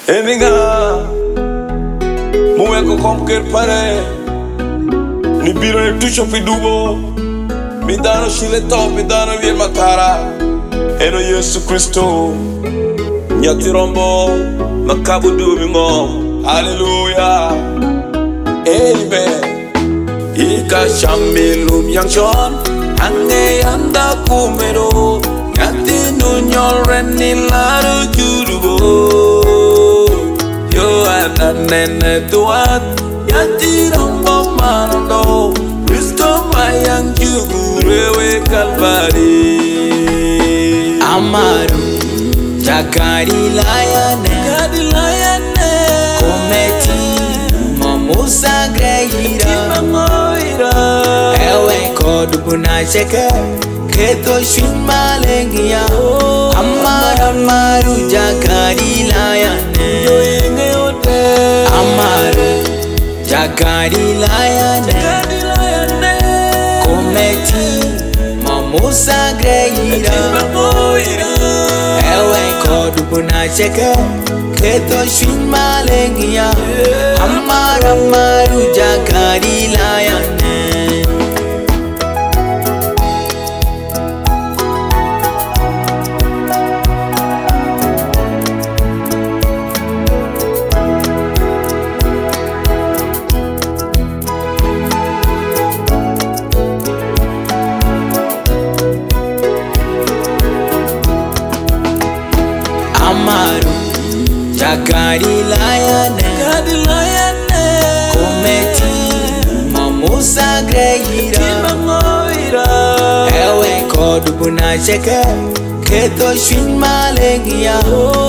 Eninga Muweko komker pare Ni biro ni tusho fidubo Midano shile top, midano vie matara Eno Yesu Kristo Nyati rombo Makabu dumingo Hallelujah Amen Ika shamilum yang shon Ange yanda kumero Nyati nunyol reni laru jurubo Yo ananene tuat Nyati rombo manando Kristo mayang jugurewe kalvari Amaru Jakari layane Kometi Mamusa greira Ewe kodubuna sheke Keto shwimalengia Amaru Jakari layane Amaru Jakari layane Kometi Mamusa greira Ewe kodubuna sheke Keto shwimalengia Amaru Jakari layane Amaru Jakari layane Kometi Mamusa greira Ewe kodubuna sheke Keto shwimalengia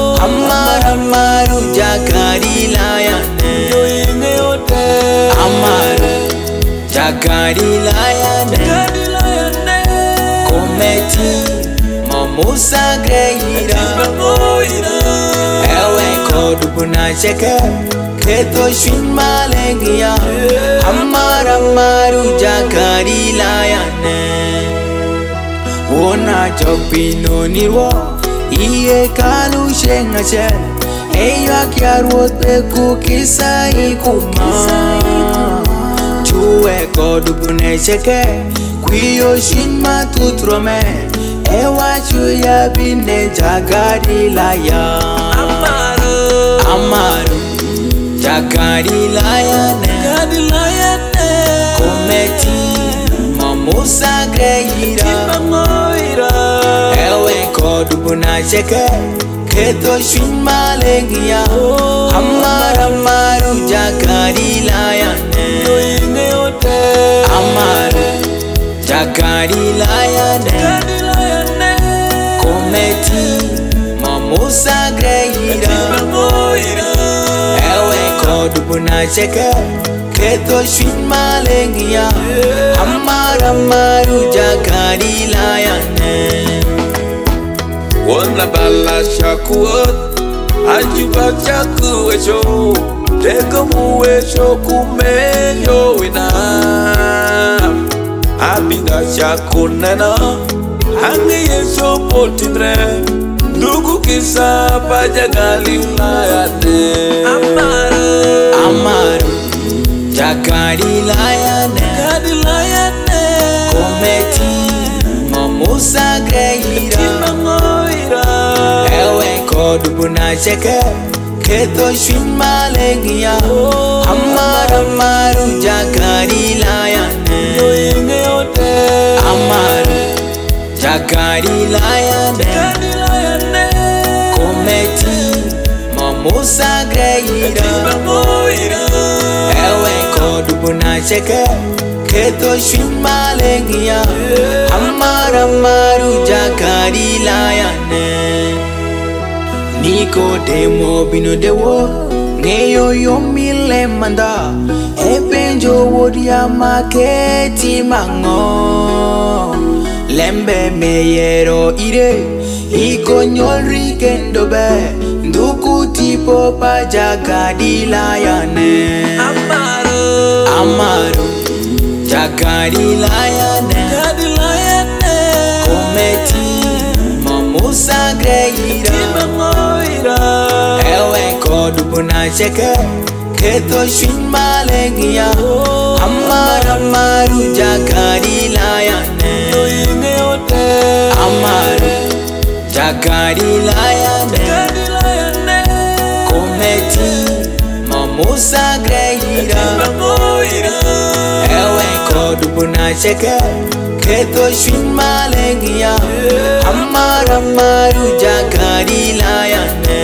Amaru Jakari layane Amaru Jakari layane Kometi Mamusa greira Ewe kodubuna sheke Keto shwimalengia Amaru Jakari layane Wona chopino nirwo Iye kalu shenga chen Eya kiarwo teku kisa ikuma Chue kodubuna sheke Kwiyo shinma tutrome Ewa chuya bine Jakari laya Amaru Jakari layane Kometi Mamusa greira Ewe kodubuna sheke Keto shwimalengia Amaru Jakari layane Amaru Jakari layane Kometi Mamusa greira Ewe kodubuna sheke Keto shwimalengia Amaru Jakari layane Wona bala shakuot Ajuba chakuwecho Teko muwecho kumenyo wina Abinda chakunena Hangi yesho potindre Ndugu kisa pajagali ulayane Amaru Jakari layane Kometi Mamusa greira Ewe kodubuna sheke Keto shwimalengia Amaru Jakari layane Amaru Jakari layane Kometi Mamusa greira Ewe kodubuna sheke Keto shwimalengia Amaru Jakari layane Nikodemo bino dewo Ngeyo yomile manda Ebenjo wodia maketi mango Lembe meyero ire Iko nyolri kendobe Nduku tipo pa Jakari layane Amaru Jakari layane Kometi Mamusa greira kodu buna cheke keto shin malengia amaru jakari layane amaru jakari layane kometi mamusa greira ewe kodu buna cheke keto shin malengia amaru jakari layane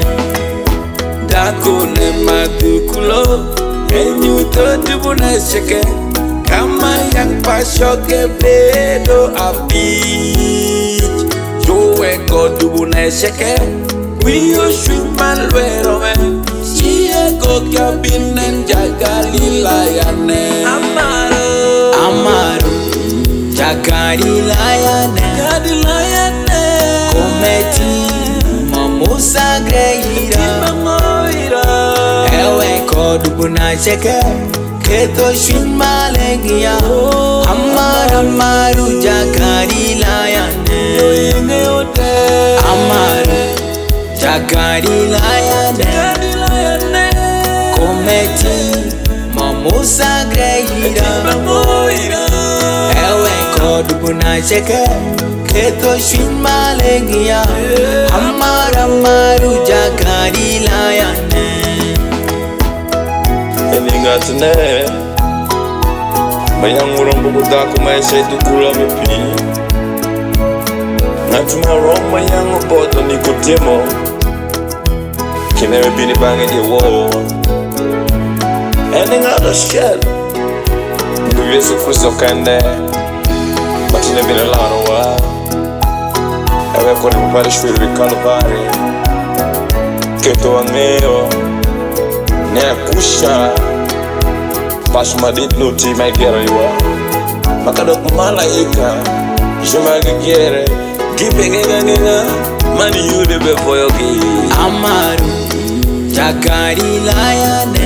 Dakune madukulo enyuto dubuna sheke kama yang pashoke bedo abich jowe ko dubuna sheke wiyo shumalwero me siye ko kabinen jagali layane amaru jakari layane kometi mamusa greira ewe kodu buna cheke keto shin malengia amaru jakari layane amaru jakari layane kometi mamusa greira ewe kodu buna cheke keto shin malengia amaru jakari layane Eningatne mayangurong bubudaku may say tukula mipi Natumorong mayang boto ni kutimo Kinewe bini bangi di wo Eningado shell Yesu Kristo kende Matine bini lano wa Ewe kone mpari shwiru Kalvari Keto angeo Nea kusha Pasu madit nuti mai gera iwa Makadok malaika Juma gere Gipe ngenga Mani yude befoyoki amaru jakari layane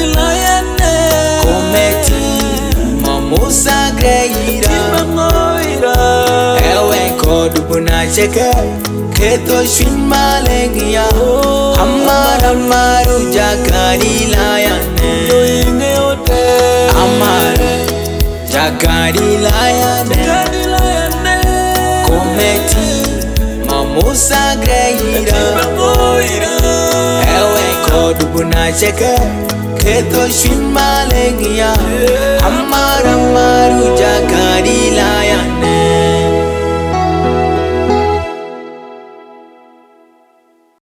kometi mamusa greira ewe kodu buna cheke keto shin malengia amaru jakari layane amaru jakari layane kometi mamusa greira ewe kodu buna cheke keto shin malengia amaru jakari